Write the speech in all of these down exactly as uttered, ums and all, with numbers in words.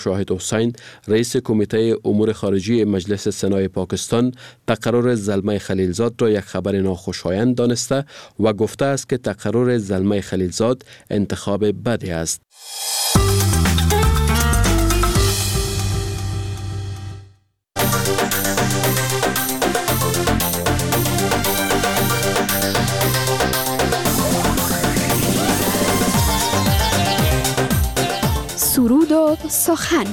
شاهد حسین رئیس کمیته امور خارجی مجلس سنای پاکستان تقرر زلمه خلیلزاد را یک خبر ناخوشایند دانسته و گفته است که تقرر زلمه خلیلزاد انتخاب بدی است. سرود و سخن.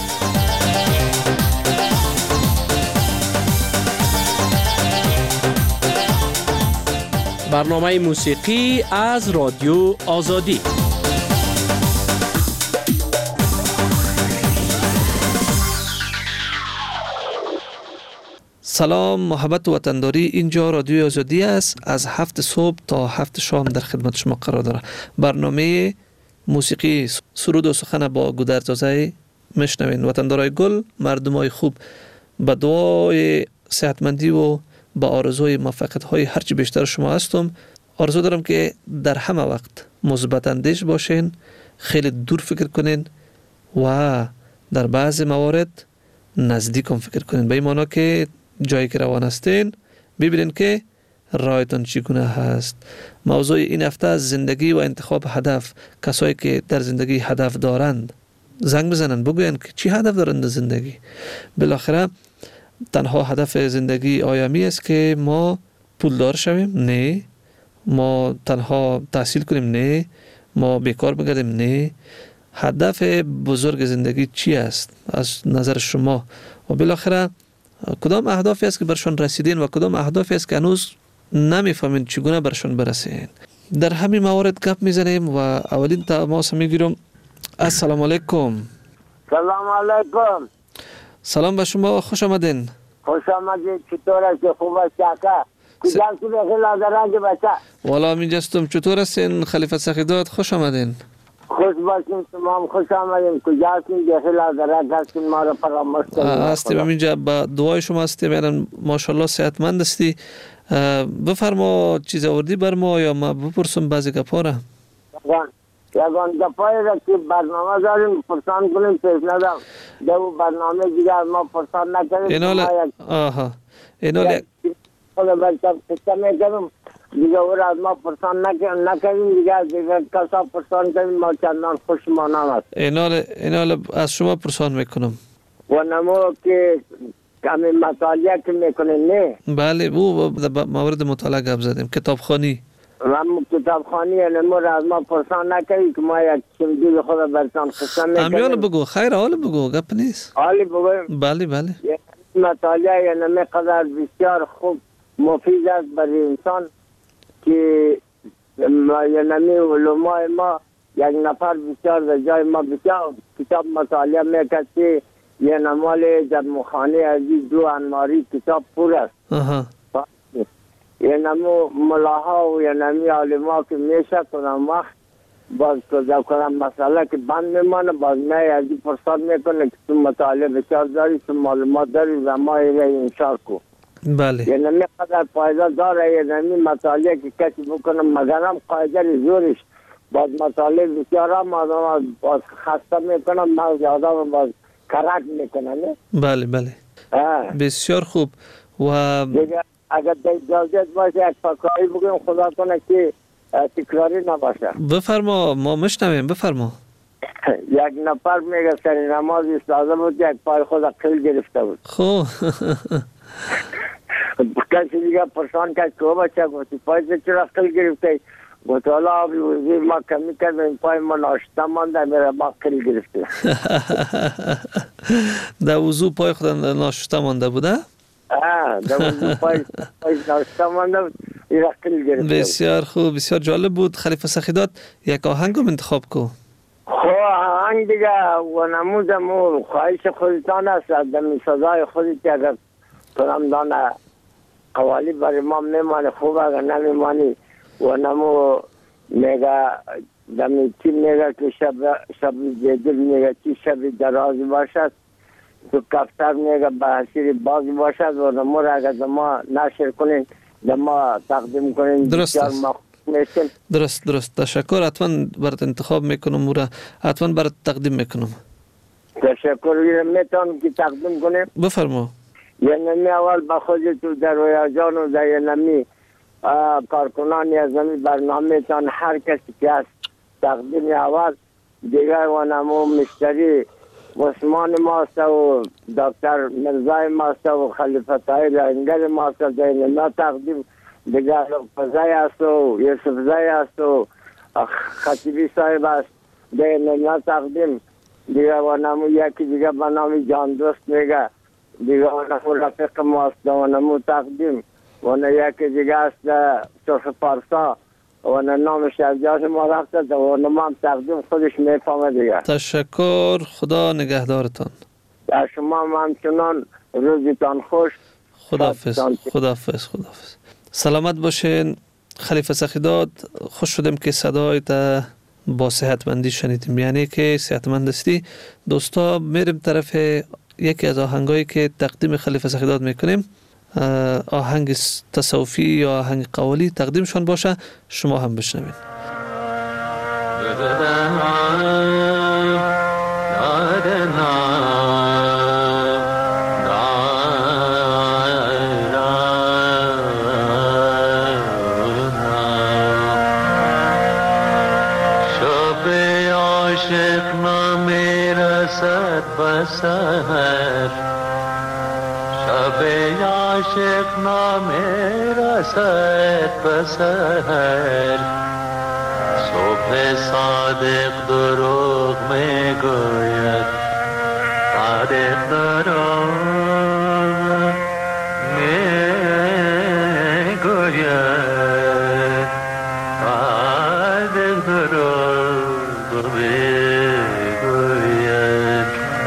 برنامه موسیقی از رادیو آزادی. سلام محبت و وطنداری، اینجا رادیو آزادی است. از هفت صبح تا هفت شام در خدمت شما قرار داره. برنامه موسیقی سرود و سخن با گودرزازه میشنوین. وطندارای گل، مردمای خوب، با دعای صحتمندی و با آرزوی موفقیت های هرچی بیشتر شما هستم. آرزو دارم که در همه وقت مثبت اندیش باشین، خیلی دور فکر کنین و در بعض موارد نزدیک هم فکر کنین، به این معنی که جایی که روان هستین ببینین که رایتون چگونه هست. موضوع این هفته از زندگی و انتخاب هدف. کسایی که در زندگی هدف دارند زنگ بزنن، بگوین که چی هدف دارند در زندگی. بالاخره تنها هدف زندگی آیا می است که ما پولدار شویم؟ نه. ما تنها تحصیل کنیم؟ نه. ما بیکار بگردیم؟ نه. هدف بزرگ زندگی چی است از نظر شما؟ و بالاخره کدام اهدافی است که برشان رسیدین و کدام اهدافی است که هنوز نمیفهمین چگونه برشان برسین؟ در همین موارد گپ میزنیم و اولین تماس میگیرم. السلام علیکم. سلام علیکم. سلام به شما، خوش آمدین. خوش آمدید. چطور است؟ خوب است کاکا؟ کجا هستی بخیر لازرنگ بچه؟ والا اینجاستم. چطور هستین خلیفه سخیدات؟ خوش آمدین. خوش باشین، شما خوش آمدین. کجا هستین بخیر لازرنگ هستین؟ ما را فراموش کنید. هستیم اینجا، با دعای شما هستیم. یعنی ماشاءالله صحتمند هستی. بفرما چیز آوردی بر ما یا ما بپرسم بعضی گپا را؟ یگان گپایی را که برنامه داریم پرسان کنیم پیش ندم. دو برنامه دیگر ما پرسان نکنیم. اینال آها اینال خود بچه پسته میکنم دیگه او را از ما پرسان نکنیم، دیگه دیگه کسا پرسان کنیم ما چندان خوش مانم است. اینال اینال از شما پرسان میکنم. و نمو که کمی مطالعه که میکنیم نه؟ بله، او مورد مطالعه گپ زدیم. کتابخوانی من کتابخوانی نمو را از ما پرسان نکنیم که ما یک چمدی خود برسان خسته میکنیم. امیال بگو، خیر حال بگو، گپ نیست. حالی بگویم؟ بله بله. مطالعه یا نمی قدر بسیار خوب مفید است برای انسان که یا نمی علماء ما یک نفر بسیار در جای ما بسیار کتاب مطالعه میکرد که یه نمال جمعخانه عزیز دو انماری کتاب پر است. یه نمو ملاها و یه نمی علماء که میشه کنم وقت باز کجا کنم مسئله که بند میمانه، باز می ازی پرسان میکنه که تو مطالعه بسیار داری، تو معلومات داری و ما ایره انشار کو. بله. یه نمی قدر قاعده داره، یه نمی مطالعه که کسی بکنم مگرم قاعده زورش باز مطالعه بسیار هم آدم باز خسته میکنم، مغز آدم باز کرک میکنه. بله بله. بسیار خوب. و دیگه اگر اجازت باشه یک فکایی بگیم خدا کنه که تکراری نباشه. بفرما، ما مشنویم. بفرما. یک نفر میگه سری نماز ایستاده بود، یک پای خود قیل گرفته بود. خب کسی دیگه پرسان کرد که بچه گفتی پای چرا قیل گرفته؟ گفت حالا آبی وزیر ما کمی کرد این پای ما ناشته مانده میره ما قیل گرفته. در وضو پای خود ناشته مانده بوده؟ آه در وضو پای ناشته مانده بود، این قیل گرفته. بسیار خوب، بسیار جالب بود. خلیفه سخیدات یک آهنگ هم انتخاب کو. خب آهنگ دیگه و نموزم و خواهش خودتان است دمی صدای خودت اگر کنم دانه قوالی برای ما میمانه خوب، اگر نمیمانی و نمو میگه دمی چی میگه که شب شب زیدل میگه چی شب درازی باشد، تو کفتر میگه به حسیر بازی باشد و نمو را اگر ما نشر کنین ما تقدیم کنین. درست است. درست درست. تشکر. حتما برات انتخاب میکنم و حتما برات تقدیم میکنم. تشکر میتونم که تقدیم کنیم. بفرما. یعنی اول به خود تو در رویا جان و در یعنی کارکنان از نمی برنامه تان هر کسی که هست تقدیم اول دیگر و نمو مشتری عثمان ماست و دکتر مرزای ماست و خلیفت های لنگر ماست در یعنی تقدیم دیگر فضای است و یوسف زای است و خطیبی صاحب است در یعنی تقدیم دیگر و نمو یکی دیگر به نام جان دوست میگه دیگر و نمو رفیق ماست و نمو تقدیم و یکی دیگر است صرف پارسا و نام شرجاش ما رفته و نام تقدیم خودش میفهمه دیگر. تشکر، خدا نگهدارتان. در شما همچنان روزتان خوش. خداحافظ. خداحافظ. خداحافظ. سلامت باشین. خلیفه سخیداد، خوش شدم که صدایت با صحتمندی شنیدیم، یعنی که صحتمند هستی. دوستا میریم طرف یکی از آهنگایی که تقدیم خلیفه سخیداد میکنیم، آهنگ تصوفی یا آهنگ قوالی تقدیمشان باشه، شما هم بشنوین. شب عاشق نمیرسد بسر، شب عاشق نمیرسد بسر، صبح صادق دروغ میگوید، صادق دروغ میگوید، صادق دروغ میگوید.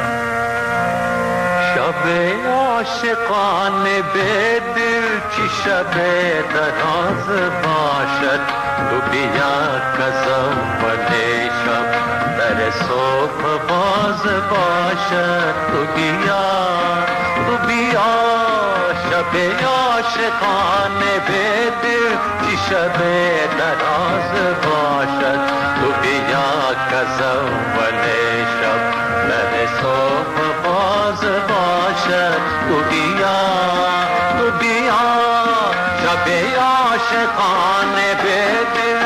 شب عاشقان به دل چی شب دراز باشد، تو بیا کزم ولی شب در صبح باز باشد، تو بیا تو بیا. شب عاشقان به دل چی شب دراز باشد، تو بیا کزم ولی شب در صبح باز باشد، تو بیا تو بیا. شب عاشقان به دل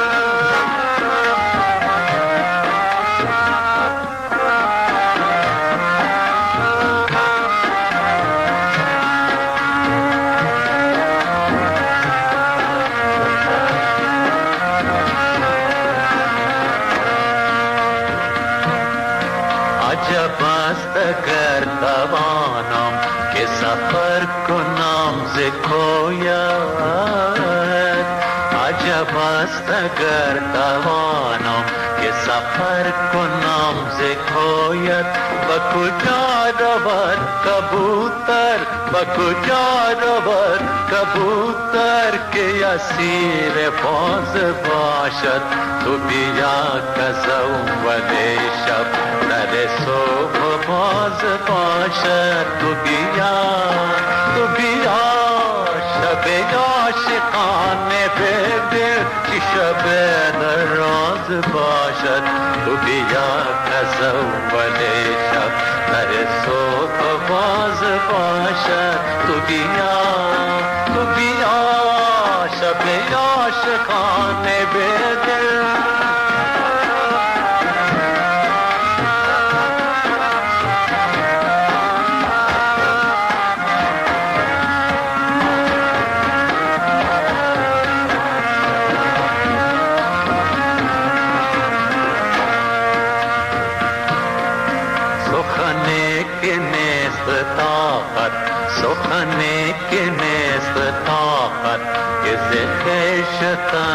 عجب است اگر توانم که سفر کنم ز کویت، عجب است اگر توانم که سفر کنم ز کویت. به کجا رود کبوتر، به کجا رود کبوتر که اسیر باز باشد، تو بیا کزم ولی شب در صبح باز باشد، تو بیا تو بیا. شب عاشقان به دل چی شب نراز باشد، تو بیا کزم ولی شب در صبح باز باشد، تو بیا تو بیا. شب عاشقان به دل سخنی که نیست طاقت که ز خویشتن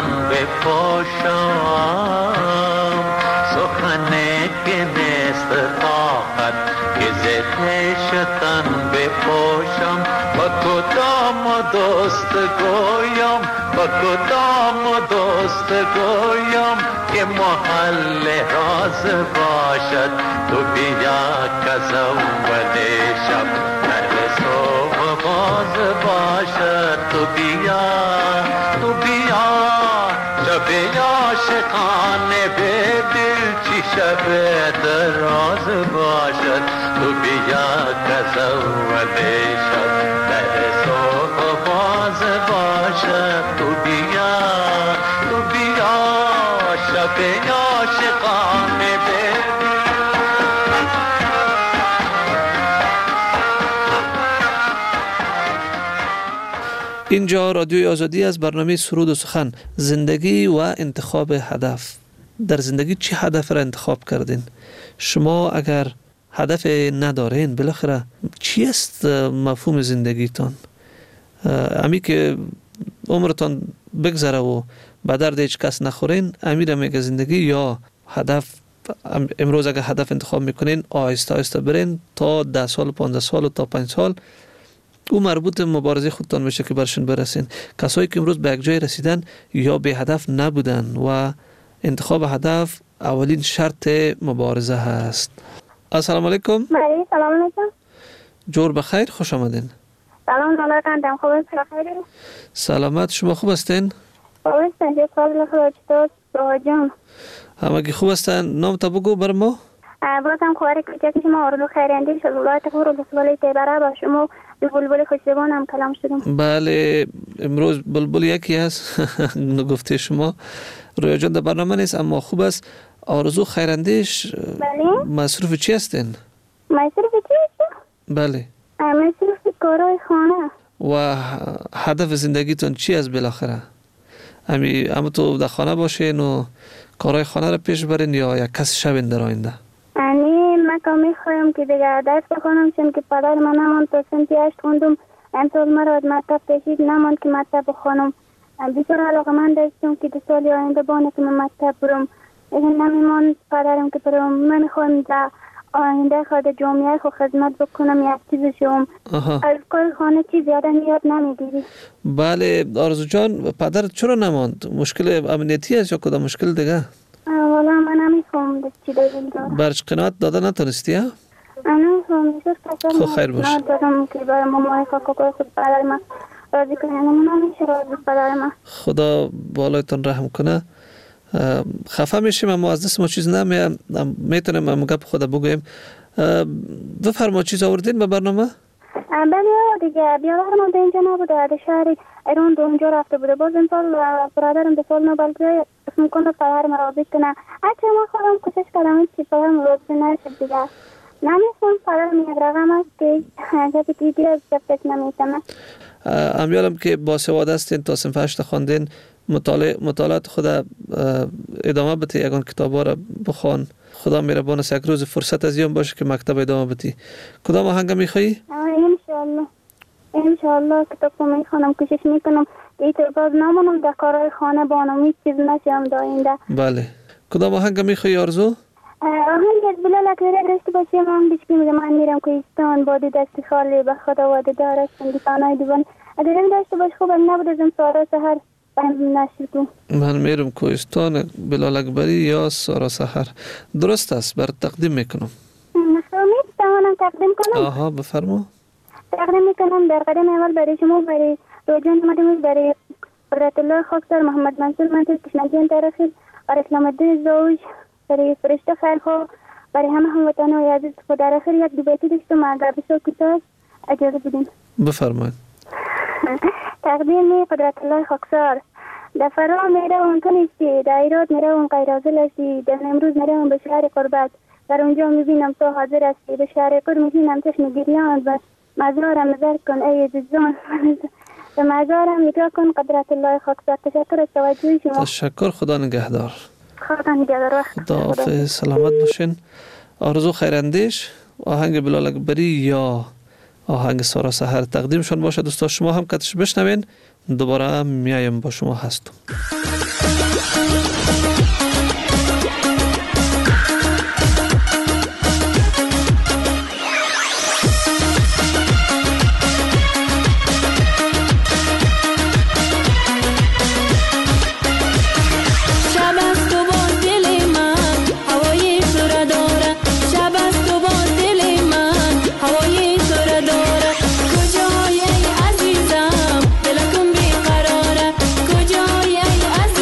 بپوشم، سخنی که نیست طاقت که ز خویشتن بپوشم. با کدام دوست گویم، با کدام دوست گویم که محل راز باشد، تو بیا کزم ولی شب در صبح باز باشد، تو بیا تو بیا. شب عاشقان به دل چی شب دراز باشد تو بیا که زوده شد در صبح باز باشد تو بیا تو بیا شب عاشقانه اینجا رادیوی آزادی از برنامه سرود و سخن، زندگی و انتخاب هدف. در زندگی چه هدف را انتخاب کردین؟ شما اگر هدف ندارین بالاخره چی است مفهوم زندگیتان؟ امی که عمرتان بگذره و به درد هیچ کس نخورین، امی را میگه زندگی؟ یا هدف امروز اگر هدف انتخاب میکنین آهسته آهسته برین تا ده سال پانزده سال و تا پنج سال او مربوط مبارزه خودتان میشه که برشون برسین. کسایی که امروز به یک جای رسیدن یا به هدف نبودن و انتخاب هدف اولین شرط مبارزه هست. السلام علیکم. بله سلام علیکم. جور بخیر، خوش آمدین. سلام علیکم. خوب است؟ بخیر. سلامت، شما خوب هستین؟ خوب هستین؟ چه قابل خدا چطور جان؟ همگی خوب هستن. نام تا بگو بر ما. بازم خواهر کوچک شما آرزو خیراندیش از ولایت خور ولسوالی تیبره با شما دو بلبل خوشزبان هم کلام شدم. بله امروز بلبل یکی هست نگفته شما رویا جان در برنامه نیست اما خوب است. آرزو خیراندیش بله مصروف چی هستین؟ مصروف چی هستین؟ بله مصروف کارهای خانه. و هدف زندگیتون چی است بالاخره؟ امی اما تو در خانه باشین و کارهای خانه را پیش برین یا یک کس شوین در آینده؟ یعنی من که میخوایم که دیگه درس بخونم چون که پدر من نماند تا سنتی هشت خوندم امسال مرا از مکتب کشید نماند که مکتب بخونم. بسیار علاقه من داشتم که دو سال آینده بانه که من مکتب برم لیکن نمیماند پدرم که برم. من میخوایم در آینده خود جامعه خود خدمت بکنم یک چیز شوم. از کار خانه چیز زیاده یاد نمیگیری. بله آرزو جان پدرت چرا نماند؟ مشکل امنیتی است یا کدام مشکل دیگه؟ والا من نمیفهم چی دلیل داره. برش قناعت داده نتونستی ها؟ نمیفهم خب خیر باش. من دادم که برای مامای کاکا خود پدر من راضی کنه من نمیشه راضی پدر من. خدا بالایتون رحم کنه. خفه میشیم اما از دست ما چیز نمیم میتونیم اما گپ خود بگویم. بفرما چیز آوردین به برنامه؟ بله دیگه بیاورم در اینجا نبوده در شهر ایران دو اونجا رفته بوده باز این سال برادرم به سال نوبل جای اسم کنه پدرم راضی کنه. اچه ما خودم کوشش کردم که پدرم راضی نشد دیگه. نمیستم پدرم یک رقم است که گپ دیدی از گپش نمیتمه. امیالم که با سواد هستین تا صنف هشت خواندین مطالعه مطالعات خود ادامه بده یگان کتابا را بخوان. خدا مهربان است یک روز فرصت از یوم باشه که مکتب ادامه بدی. کدام آهنگ میخوایی؟ ان شاء الله ان شاء الله کتاب میخوانم کوشش میکنم که باز نمونم در کارهای خانه بانم هیچ چیز نشم داینده. بله کدام آهنگ میخوایی آرزو؟ آهنگ از بلال اکبری داشته باشیم من بیش که من میرم کوهستان با دو دست خالی به خدا وعده دارم سنگیتانای دیوان اگر این داشته باش خوبم نبود از این سارا سهر نشر کن. من میرم کوهستان بلال اکبری یا سارا سهر. درست است بر تقدیم میکنم. مخصومید توانم تقدیم کنم؟ آها بفرما. تقدیم میکنم در قدم اول برای شما برای روجان مدیموز برای قدرت الله خاکسار محمد منصور منصور کشنگیان تاریخی برای اسلام الدین زوج برای فرشته خیرخواه برای همه هموطنان عزیز خود در آخر یک دو بیتی داشتم اگر بسیار کوتاه اجازه بدین. بفرمایید. تقدیم قدرت الله خاکسار در فرا میره اون کنیستی در ایراد میره اون قیرازل هستی در امروز میره اون به شهر قربت در اونجا میبینم تو حاضر هستی به شهر قرب میبینم چشم گریان و مزارم نظر کن ای عزیزان به مزارم نگاه کن قدرت الله خاکسار. تشکر از توجه شما. تشکر خدا نگهدار. خدا نگهدار. وقت خدا حافظ سلامت باشین. آرزو خیراندیش آهنگ بلال اکبری یا آهنگ سارا سهر تقدیمشون باشه. دوستا شما هم کتش بشنوین دوباره میایم با شما هستم. کجای ای عزیزم دلکم بیقراره کجای ای عزیزم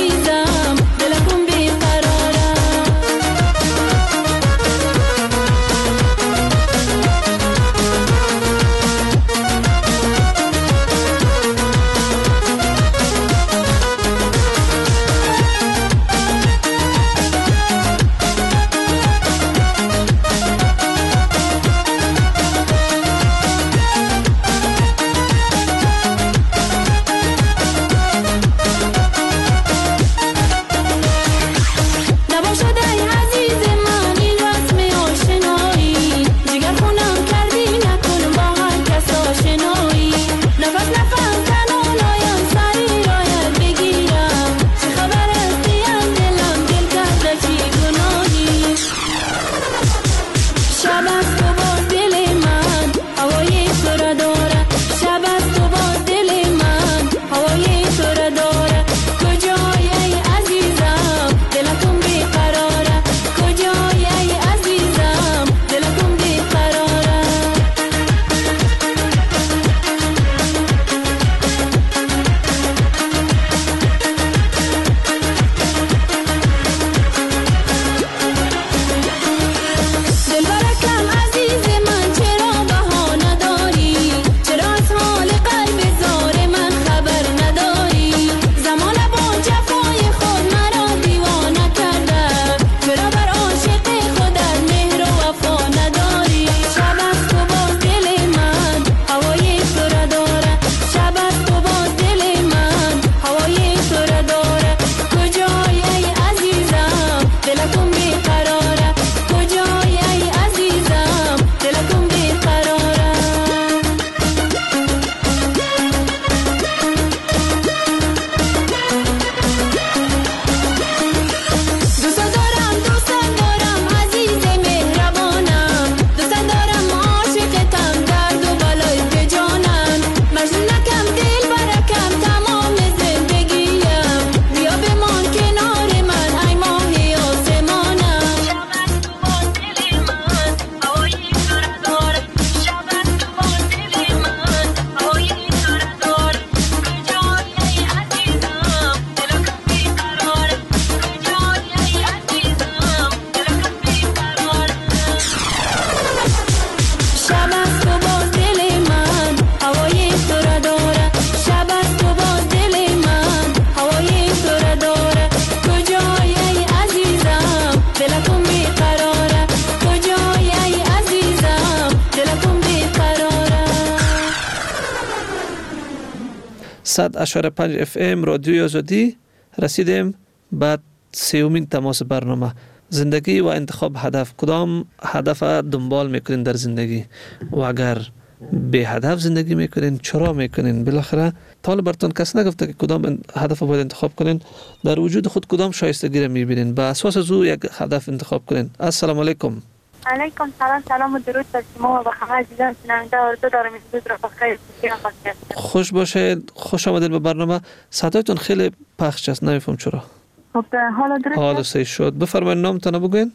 صد اشاره پنج اف ام رادیوی آزادی رسیدیم بعد سیومین تماس برنامه. زندگی و انتخاب هدف. کدام هدف دنبال میکنین در زندگی و اگر به هدف زندگی میکنین چرا میکنین؟ بالاخره تا براتون کس نگفته که کدام هدف باید انتخاب کنین، در وجود خود کدام شایستگی را میبینین، به اساس از او یک هدف انتخاب کنین. السلام علیکم. علیکم سلام. سلام و درود بر شما و به همه عزیزان شنونده. آرزو دارم این روز را بخیر خوش باشید. خوش آمدید به برنامه. صدایتون خیلی پخش است، نمیفهم چرا. خب حالا درست حالا صحیح شد. بفرمایید نامتون بگوین.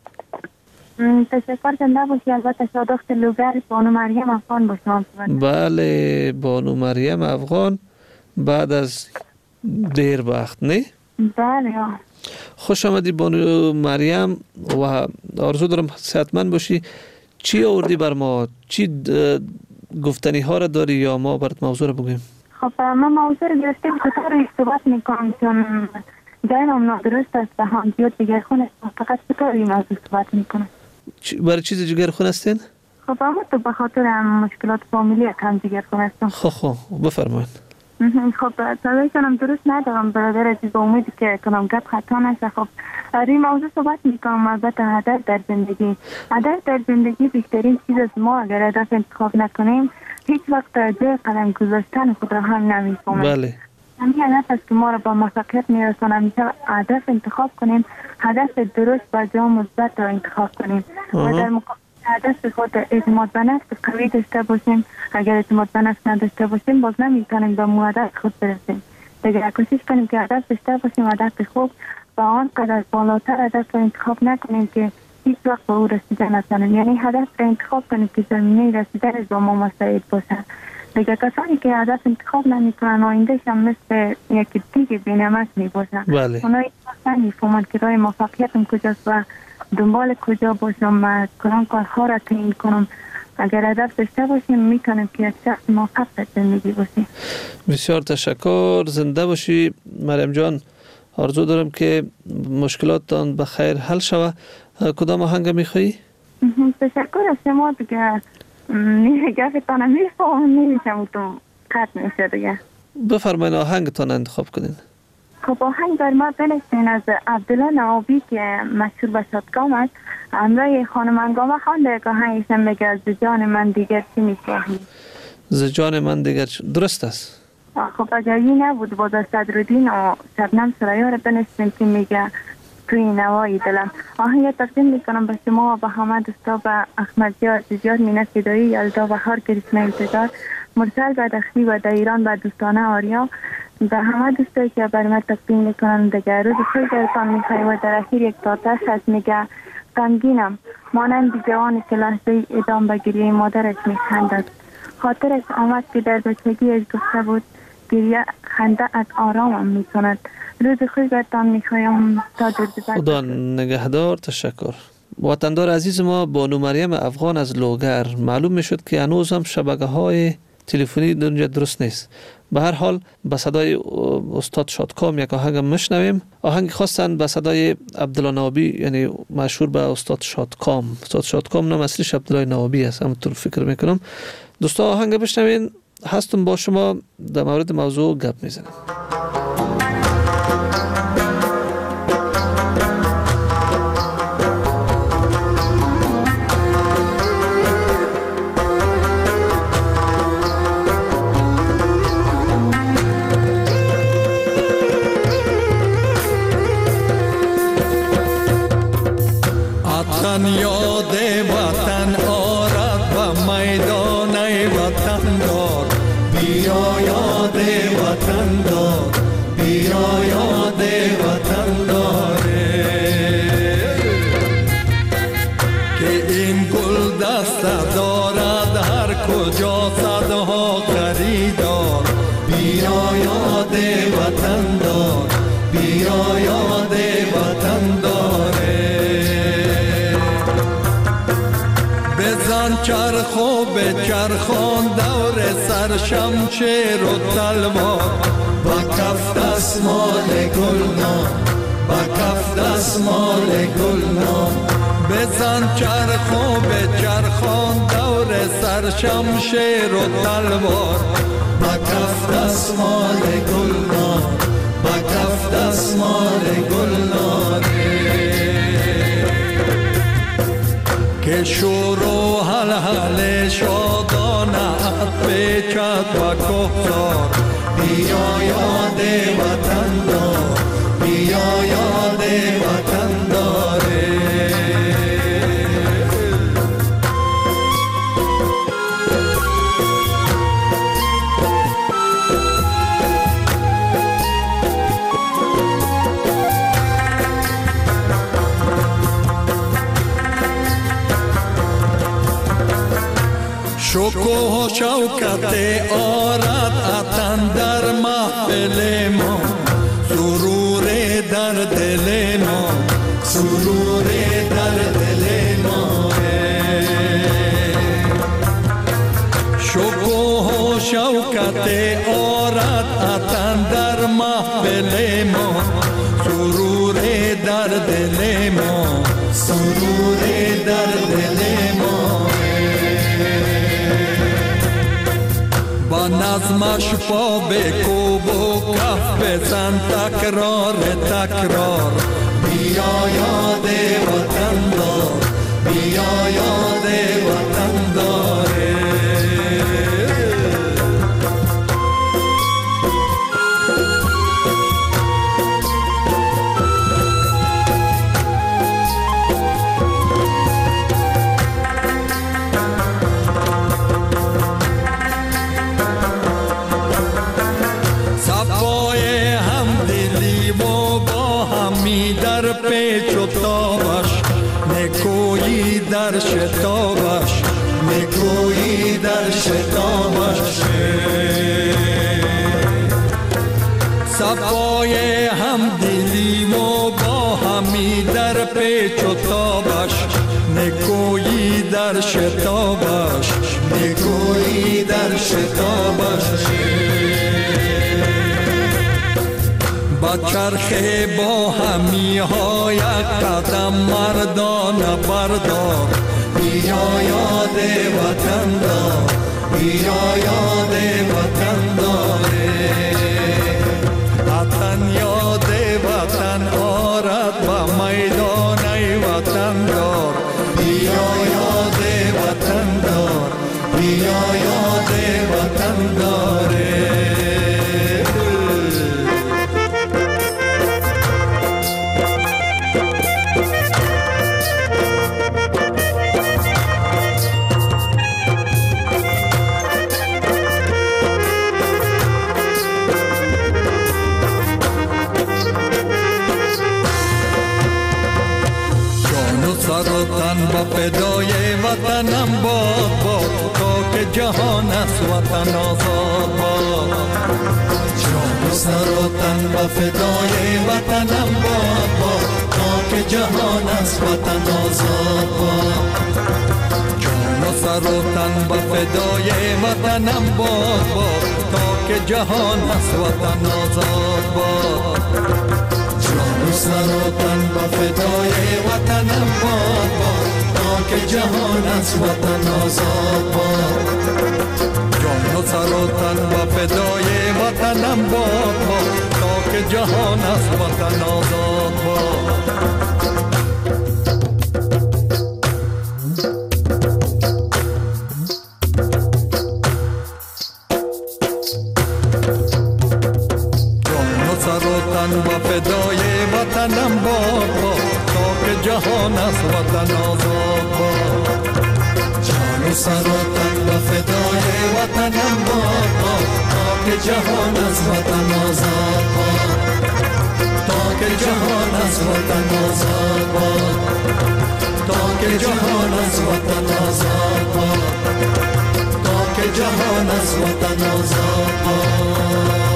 تشکر زنده باشی. البته شادخت لوگر بانو مریم افغان باشم. بله بانو مریم افغان بعد از دیر وقت نه؟ بله. خوش آمدی بانو مریم و آرزو دارم صحتمند باشی. چی آوردی بر ما؟ چی گفتنی ها را داری یا ما برات موضوع را بگیم؟ خب من موضوع را گرفتیم کتار صحبت میکنم چون جایم هم نادرست است و هم زیاد جگر خون است. فقط کتار این موضوع صحبت میکنم. برای چیز جگر خون هستین؟ خب اما تو به خاطر مشکلات فامیلی هم جگر خون هستم. خب خب بفرمایید. خب صدای کنم درست ندارم برادر عزیز با امیدی که کنم گپ خطا نشه. خب روی موضوع صحبت میکنم. البته هدف در زندگی هدف در زندگی بیشترین چیز است. ما اگر هدف انتخاب نکنیم هیچ وقت جای قدم گذاشتن خود را هم نمیفهمیم. بله همین هدف است که ما را با موفقیت میرسونه. میشه هدف انتخاب کنیم، هدف درست و جا مثبت را انتخاب کنیم و در مقابل هدف خود اعتماد به نفس قوی داشته باشیم. اگر اعتماد به نفس نداشته باشیم باز نمیتونیم به هدف خود برسیم. دیگه کوشش کنیم که هدف داشته باشیم، هدف خوب و آنقدر بالاتر هدف را انتخاب نکنیم که هیچ وقت به او رسیده نتونیم. یعنی هدف را انتخاب کنیم که زمینه رسیدن با ما مساعد باشه. دیگه کسانی که هدف انتخاب نمیکنن آیندهش هم مثل یک دیگه بی‌نمک میباشن. بله. اونا هیچ وقت نمیفهمند که راه موفقیتم کجاست و دنبال کجا باشم و کدام کارها را تعیین کنم. اگر هدف داشته باشیم میتونیم که یک شخص موفق در زندگی باشیم. بسیار تشکر. زنده باشی مریم جان. آرزو دارم که مشکلاتتان به خیر حل شود. کدام آهنگ میخوایی؟ تشکر از شما. دیگه گفتانم میفهم نمیشم تو قطع میشه دیگه. بفرمایید آهنگتان انتخاب کنین. خب آهنگ بر ما بنشین از عبدالله نوابی که مشهور به شادکام است. همراه خانم انگامه خوانده که آهنگشم میگه از جان من دیگر چی میخواهی. ز جان من دیگر درست است. خب اگر این نبود باز از صدرالدین و شبنم سریا رو بنشین که میگه توی نوای دلم. آهنگ تقدیم میکنم به شما و به همه دوستا، به احمد جان عزیزیار، مینه فدایی، یلدا بهار، کرشمه انتظار، مرسل بدخشی و در ایران و دوستانه آریا، به همه دوستایی که بر من تقدیم میکنم. دیگه روز خوش براتون میخوایم و در اخیر یک تاتش هست میگه غمگینم مانند جوانی که لحظه ادام به گریه مادرش میخندد. خاطرش آمد که در بچگیش گفته بود گریه خنده از آرامم میکند. روز خوش براتون میخوایم. تا خدا نگهدار. تشکر. وطندار عزیز ما بانو مریم افغان از لوگر. معلوم میشد که هنوز هم شبکه های تلفنی دنیا درست نیست. به هر حال به صدای استاد شادکام یک آهنگ میشنویم. آهنگ خواستن به صدای عبدالله نوابی، یعنی مشهور به استاد شادکام. استاد شادکام نام اصلیش عبدالله نوابی است، همونطور فکر میکنم. دوستا آهنگ بشنوین. هستم با شما در مورد موضوع گپ میزنیم. یاد وطن آرد و میدان وطن دار. بیا یاد وطن دار، بیا یاد وطن داره که این گل دست دارد هر کجا صدها خریدار. بیا یاد وطن دار، بیا یاد وطن داره. بزن چرخ و بچرخان دور سر شمشیر و تلوار. با کف دستمال گلنار، با کف دستمال گلنار. بزن چرخ و بچرخان دور سر شمشیر و تلوار. با کف دستمال گلنار، با کف دستمال گلناره که شور و حلحل شادانت پیچد و کفتار. بیا یاد وطن دار، بیا یاد وطن داره. شکوه و شوکت آرد اتن در محفل ما، سرور در دل ما، سرور در دل ما. شکوه و شوکت آرد اتن در محفل ما، سرور در دل ما، سرور در دل ما. با نظمش پا بکوب و کف بزن تکرار تکرار. بیا یاد وطن دار، بیا یاد وطن داره. در پیچ و تابش نکویی در شتابش، نکویی در شتابش. صفای همدلی و با همی در پیچ و تابش، نکویی در شتابش، نکویی در شتابش. با چرخه با همی ها یک قدم مردان بردار. بیا یاد وطن دار، بیا یاد وطن داره. وطن یاد وطن آرد و میدان وطن دار. بیا یاد وطن دار، بیا یاد وطن داره. با فدای وطنم باد باد تا که جهان است وطن آزاد باد. جان و سر و تن با فدای وطنم باد باد تا که جهان است وطن آزاد باد. جان و سر و تن با فدای وطنم باد باد تا که جهان است وطن آزاد باد. جان و سر و تن با فدای وطنم باد باد تا که جهان از وطن آزاد باد. جان و سر و تن با فدای وطنم باد باد تا که جهان از وطن آزاد باد. و فدای وطنم باد باد تا که جهان از وطن آزاد باد. جان و سر و تن و فدای وطنم باد باد تا که جهان از وطن آزاد باد. تا که جهان از وطن آزاد باد. تا که جهان از وطن آزاد باد. تا که جهان از وطن آزاد باد.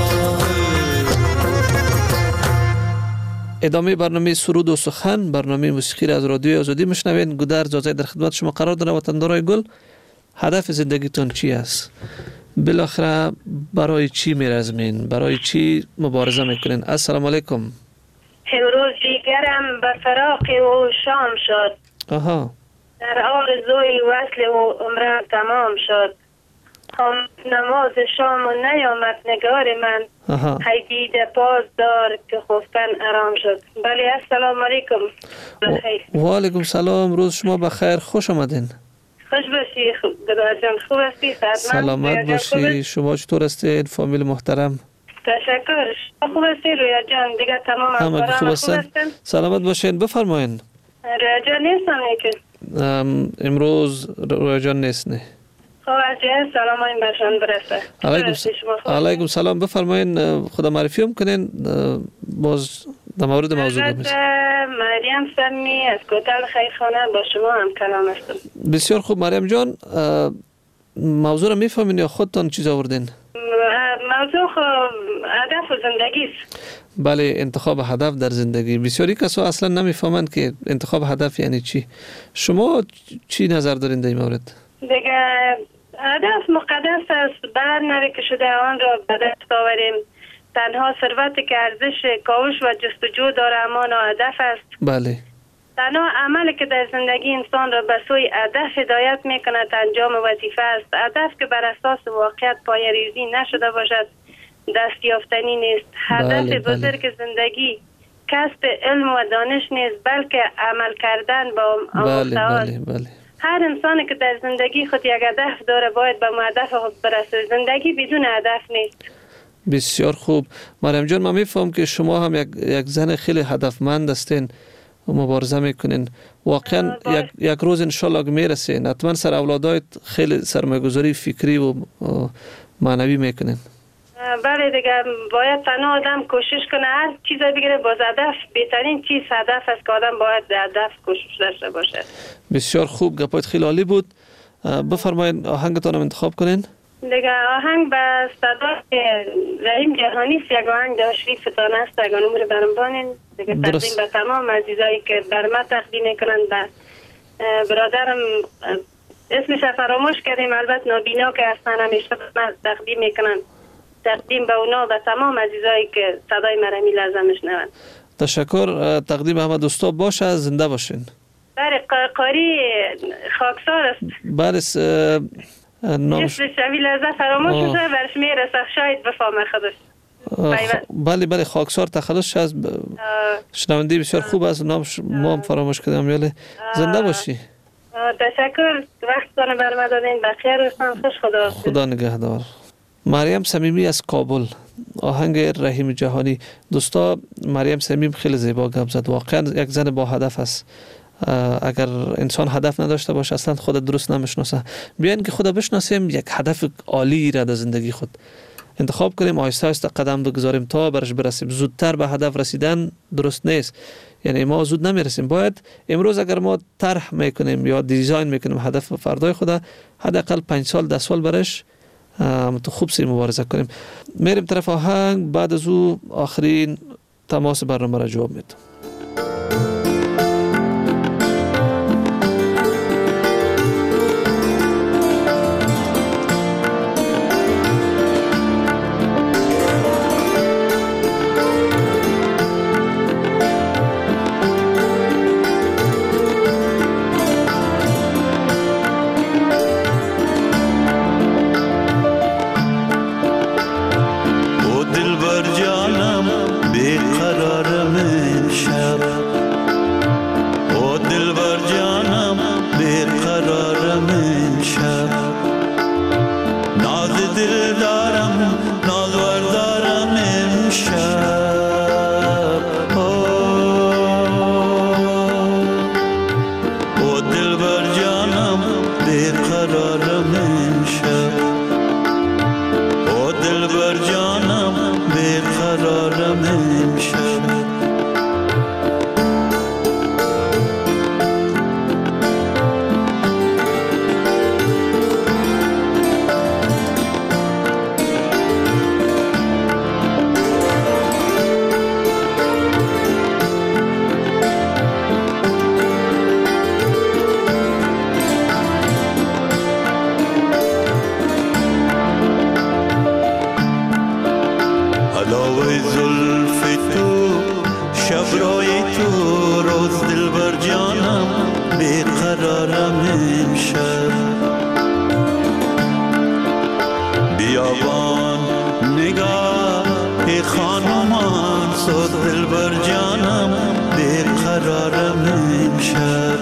ادامه برنامه سرود و سخن، برنامه موسیقی را از رادیوی آزادی میشنوین. گودرز زازی در خدمت شما قرار داره. وطندارای گل، هدف زندگیتون چی است؟ بالاخره برای چی میرزمین؟ برای چی مبارزه میکنین؟ السلام علیکم. امروز دیگرم به فراق و شام شد. آها. در آرزوی وصل و عمرم تمام شد. خام نماز شام و نیامد نگار من هی دیده پاس دار که خفتن آرام شد. بله السلام علیکم. بخیر. و علیکم سلام، روز شما بخیر، خوش آمدین. خوش باشی گدار جان، خوب هستی؟ سلامت باشی. شما چطور هستین فامیل محترم؟ تشکر. شما خوب هستی رویا جان؟ دیگه تمام همکاران خوب هستن؟ سلامت باشین. بفرمایین. رویا جان نیستن که امروز رویا جان نیست نه. خب عزیز سلام این برشان برسه. علیکم علیکم سلام. بفرمایین خدا معرفی هم کنین باز در مورد موضوع بگید. مریم سمی از کوتل خیرخانه با شما هم کلام هستم. بسیار خوب مریم جان، موضوع رو میفهمین یا خودتان چیز آوردین؟ موضوع خب هدف و زندگی است. بله، انتخاب هدف در زندگی. بسیاری کسا اصلا نمیفهمند که انتخاب هدف یعنی چی. شما چی نظر دارین در این مورد؟ دیگه هدف مقدس است، بر نوی که شده آن را به دست آوریم. تنها ثروتی که ارزش کاوش و جستجو داره اما هدف است. بله. تنها عملی که در زندگی انسان را به سوی هدف هدایت میکند انجام وظیفه است. هدف که بر اساس واقعیت پایه‌ریزی نشده باشد دست یافتنی نیست. هدف بله، بزرگ بله. زندگی کسب علم و دانش نیست بلکه عمل کردن با بله بله بله. هر انسانی که در زندگی خود یک هدف داره باید به هدف خود برسه. زندگی بدون هدف نیست. بسیار خوب مریم جان، من میفهم که شما هم یک, یک زن خیلی هدفمند هستین و مبارزه میکنین. واقعا یک, یک روز انشالله که میرسین حتما سر اولادایت خیلی سرمایه‌گذاری فکری و معنوی میکنین. بله دیگه باید تنها آدم کوشش کنه هر چیز بگیره باز هدف. بهترین چیز هدف است که آدم باید هدف کوشش داشته باشه. بسیار خوب، گپایت خیلی عالی بود. بفرمایید آهنگتان رو انتخاب کنین. دیگه آهنگ به صدای رحیم جهانی است. یک آهنگ داشریف فتان است اگر نمور برم بانین دیگه تقدیم به تمام عزیزایی که بر ما تقدیم میکنند. به برادرم اسمش فراموش کردیم البته نابینا که هستن همیشه تقدیم میکنند. تقدیم به اونا و تمام عزیزایی که صدای مرمی لازم میشنوند. تشکر. تقدیم همه دوستا باشه، زنده باشین. بله قاری خاکسار است. بله نامش شوی لحظه فراموش شده برش میرسه شاید بفهمه خودش. بله بله خاکسار تخلص از شنونده بسیار خوب است. نامش ما هم فراموش کردیم. یاله زنده باشی. تشکر وقتتون بر ما دادین. بخیر روزتان خوش. خدا خدا نگهدار. مریم صمیمی از کابل، آهنگ رحیم جهانی. دوستا مریم صمیم خیلی زیبا گپ زد. واقعا یک زن با هدف است. اگر انسان هدف نداشته باشه اصلا خود درست نمیشناسه. بیاین که خدا بشناسیم، یک هدف عالی را در زندگی خود انتخاب کنیم، آهسته آهسته قدم بگذاریم تا برش برسیم. زودتر به هدف رسیدن درست نیست. یعنی ما زود نمیرسیم. باید امروز اگر ما طرح میکنیم یا دیزاین میکنیم هدف فردای خدا، حداقل پنج سال ده سال برش تو خوب سی مبارزه کنیم. میریم طرف آهنگ، بعد از او آخرین تماس برنامه را جواب میدم. خانمان صد دلبر جانم بیقرارم امشب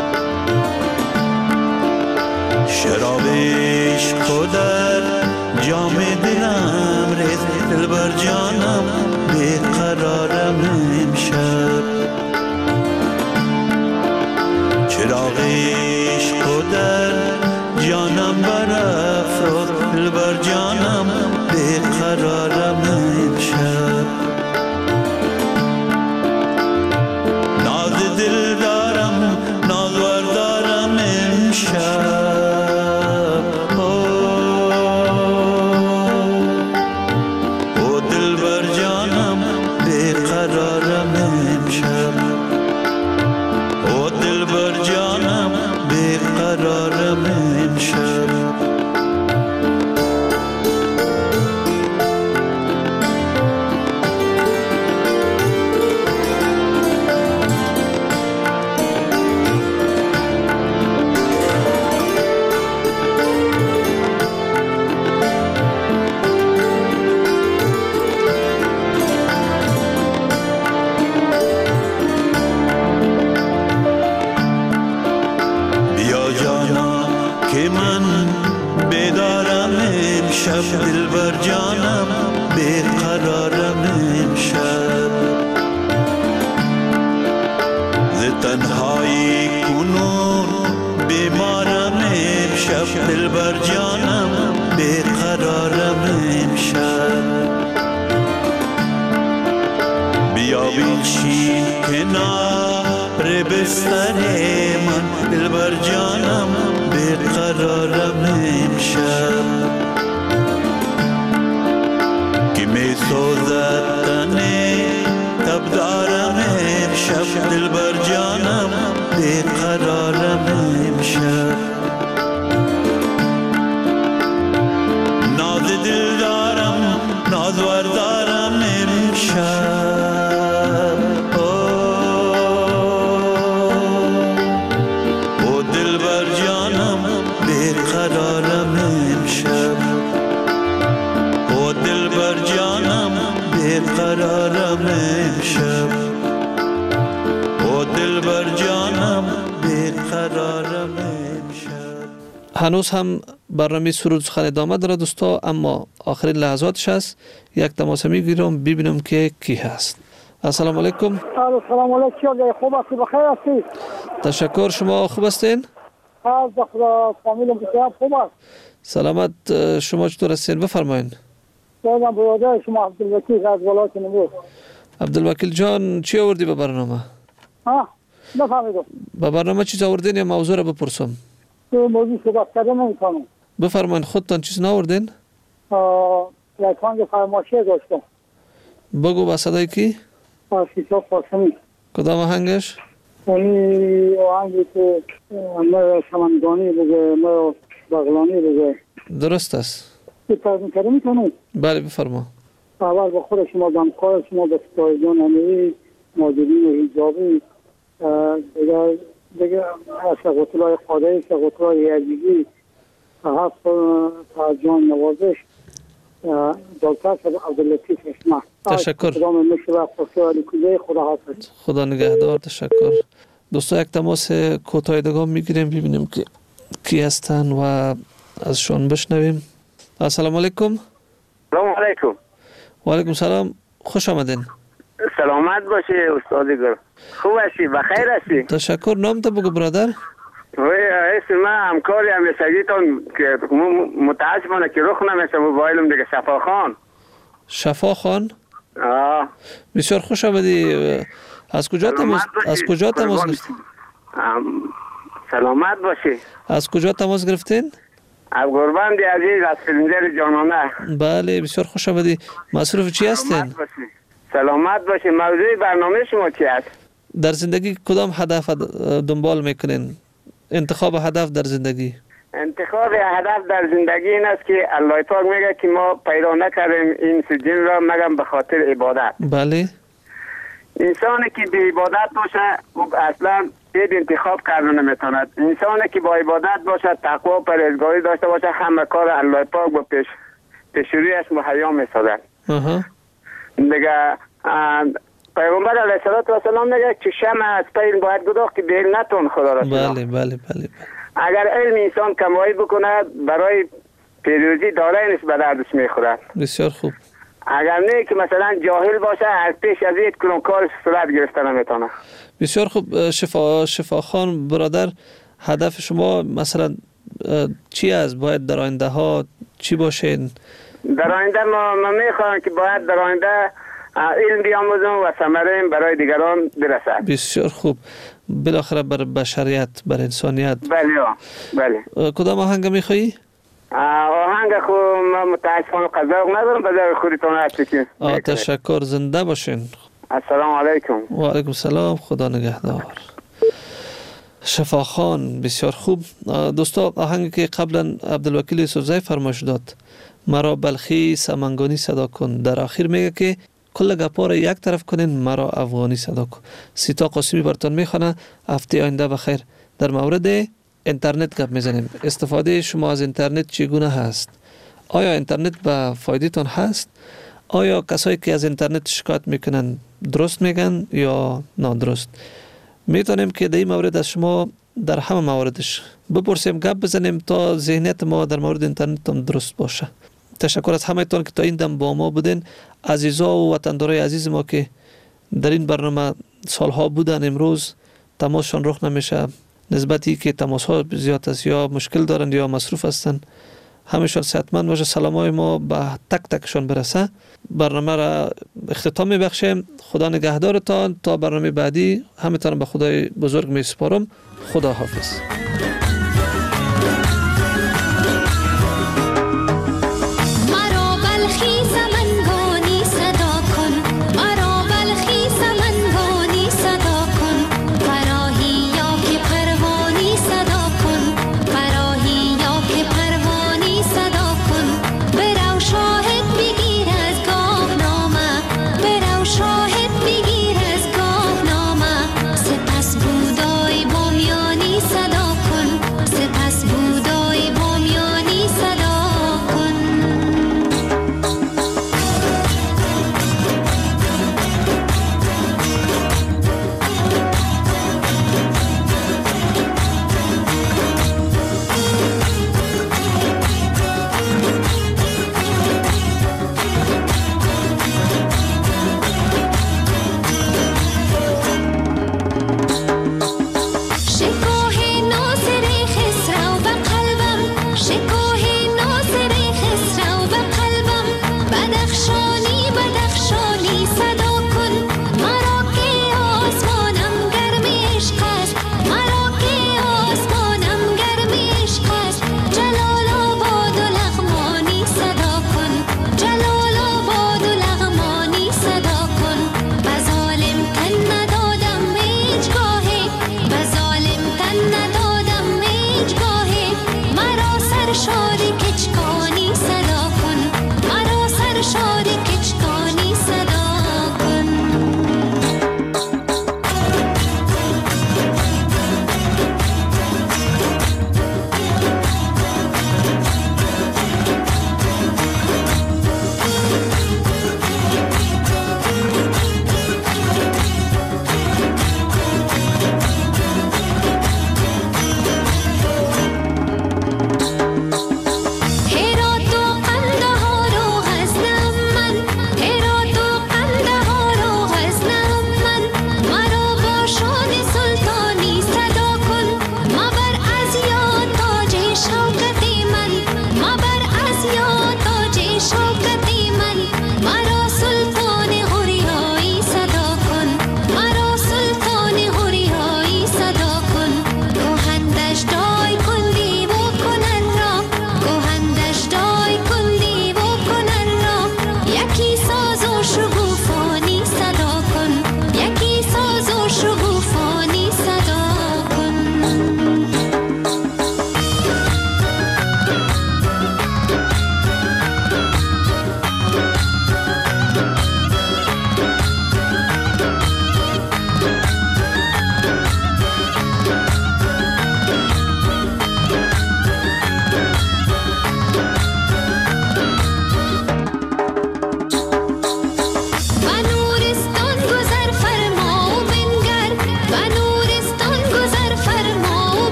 شراب عشق در جام دلم ریز دلبر جانم بیقرارم امشب چراغ عشق در جانم برافروز دلبر جانم بیقرارم امشب ناز دل دارم نازور دارم امشب او دلبر جانم بیقرارم امشب او دلبر جانم بیقرارم امشب شب دلبر جانم بیقرارم امشب ز تنهایی کنون بیمارم امشب دلبر جانم بیقرارم امشب بیا بنشین کنار بستر من دلبر جانم بیقرارم امشب می سوزد تنه تب دارم امشب دلبر جانم بیقرارم امشب ناز دل دارم نازور دارم امشب او دلبر جانم بیقرارم امشب او دلبر جانم بیقرارم امشب او دلبر جانم بیقرارم امشب. هنوز هم برنامه سرود سخن ادامه داره دوستا، اما آخرین لحظاتش است. یک تماس میگیرم ببینم که کی هست. السلام علیکم. السلام علیکم. خوب هستی؟ بخیر هستی؟ تشکر. شما خوب هستین؟ از خدا فامیلم بسیار خوب است. سلامت. شما چطور هستین؟ بفرمایید. سلام برادر شما عبدالوکیل از ولایت نمرود. عبدالوکیل جان چی آوردی به برنامه؟ ها نفهمیدم. به برنامه چیز آوردین یا موضوع رو بپرسم؟ تو موضوع صحبت کردن نمی‌کنم. بفرمایید. خودتان چیز نآوردین؟ یک آهنگ فرمایشی داشتم. بگو با صدای کی؟ آسیسا قاسمی. کدام آهنگش؟ اونی آهنگی که ما سمنگانی بگه ما بغلانی بگه. درست است. ترجمه کرده میتونم؟ بله بفرما. اول با خود شما دمکار شما به ستایجان امیری مادرین و حجابی دیگر دیگر سقوطلای خادهی سقوطلای یزیدی هفت ترجمان نوازش دکتر عبداللطیف اسمه. تشکر. خدا حافظ. خدا نگهدار. تشکر. دوستا یک تماس کوتاه دیگه میگیریم ببینیم که کی هستن و ازشون بشنویم. السلام علیکم. سلام علیکم. و علیکم سلام. خوش آمدین. سلامت باشی استاد گل. خوب هستی؟ بخیر هستی؟ تشکر. نام تو بگو برادر. وای اسم من همکاری همیشگیتون که متاسفانه که رخ نمیشه موبایلم دیگه شفا خان. شفا خان؟ آه. بسیار خوش آمدی. از کجا تماس از کجا تماس گرفتین؟ سلامت باشی. از کجا تماس گرفتین؟ از گربند عزیز از فلنجر جانانه. بله بسیار خوش آمدی. مصروف چی هستین؟ سلامت باشی. سلامت باشی. موضوع برنامه شما چی است؟ در زندگی کدام هدف دنبال میکنین؟ انتخاب هدف در زندگی. انتخاب هدف در زندگی این است که الله پاک میگه که ما پیدا نکردیم این سجن را مگر به خاطر عبادت. بله. انسانی که به عبادت باشه اصلا دید انتخاب کردن نمیتواند. انسانی که با عبادت باشه تقوا و پرهیزگاری داشته باشه همه کار الله پاک با پیش پیشرویش مهیا میسازد. دیگه پیغمبر علیه السلام میگه که شمع از پایین باید گداخت که بیل نتون خدا را. بله بله بله بله. اگر علم انسان کمایی بکنه برای پیروزی داره نیست به دردش میخورد. بسیار خوب. اگر نه که مثلا جاهل باشه از پیش از یک کنون کارش صورت گرفته نمیتونه. بسیار خوب. شفا شفاخان برادر، هدف شما مثلا چی است؟ باید در آینده ها چی باشین؟ در آینده ما, ما میخوایم که باید در آینده علم بیاموزم و ثمره برای دیگران برسد. بسیار خوب. بالاخره بر بشریت، بر انسانیت. بله بله. کدام آهنگ میخوایی؟ آهنگ خو ما متاسفانه قذاق ندارم، بذار خودتون هستی که. تشکر، زنده باشین. السلام علیکم. و علیکم السلام، خدا نگهدار. شفاخان بسیار خوب. دوستا، آهنگی که قبلا عبدالوکیل یوسفزی فرمایش داد، مرا بلخی سمنگانی صدا کن، در آخر میگه که کل گپا را یک طرف کنین، مرا افغانی صدا کن. سیتا قاسمی براتون میخونه. هفته آینده بخیر در مورد اینترنت گپ میزنیم. استفاده شما از اینترنت چگونه هست؟ آیا اینترنت به فایده تان هست؟ آیا کسایی که از اینترنت شکایت میکنن درست میگن یا نادرست؟ میتونیم که در این مورد از شما در همه مواردش بپرسیم، گپ بزنیم تا ذهنیت ما در مورد اینترنت هم درست باشه. تشکر از همه تان که تا این دم با ما بودین. عزیزا و وطندارای عزیز ما که در این برنامه سالها بودن، امروز تماسشان رخ نمیشه، نسبتی که تماس ها زیاد است، یا مشکل دارن یا مصروف هستن. همشان صحتمند باشه. سلامای ما به تک تکشان برسه. برنامه را اختتام میبخشیم. خدا نگهدارتان تا برنامه بعدی. همتان به خدای بزرگ میسپارم. خدا حافظ. صدا کن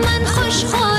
من خوش